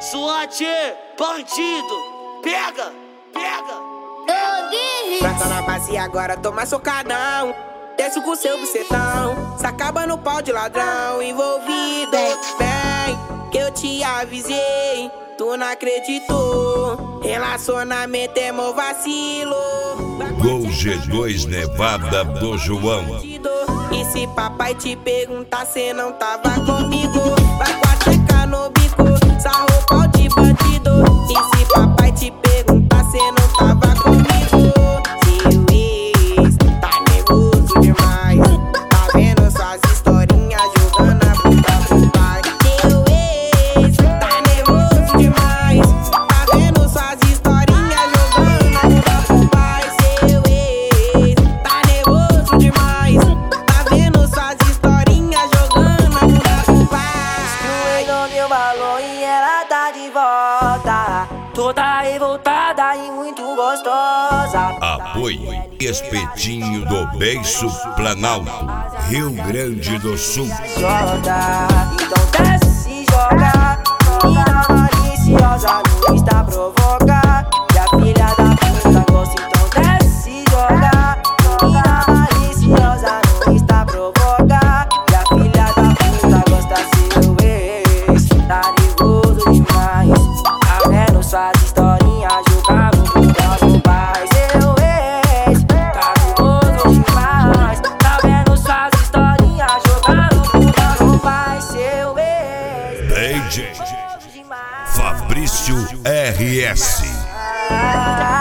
SWAT, bandido, pega, pega. Planta na base agora, toma socadão. Desce com seu bucetão, se acaba no pau de ladrão. Envolvido, bem, que eu te avisei, tu não acreditou. Relacionamento é mó vacilo. Gol G2 Nevada do João. E se papai te perguntar, cê não tava comigo, vai com a checa no bico, sarrou pau de bandido. E se papai te perguntar, cê não tava comigo. Seu ex tá nervoso demais, tá vendo suas historinhas jogando a bunda pro pai. Seu ex tá nervoso demais, tá vendo suas historinhas jogando a bunda pro pai. Seu ex tá nervoso demais, tá vendo suas historinhas jogando a bunda pro pai. Destruindo meu balão e ela tá de volta, toda revoltada e muito gostosa. Apoio Espetinho do Beiço Planalto, Rio Grande do Sul. Joga, então desce e joga. Menina maliciosa no Insta provoca, e a filha da puta gosta, então desce e joga. Menina maliciosa no Insta provoca, e a filha da puta gosta. Seu ex tá nervoso demais, tá vendo suas historinhas jogando bunda no pai. Seu ex tá nervoso demais, tá vendo suas historinhas jogando bunda no pai. Seu ex DJ Fabrício RS.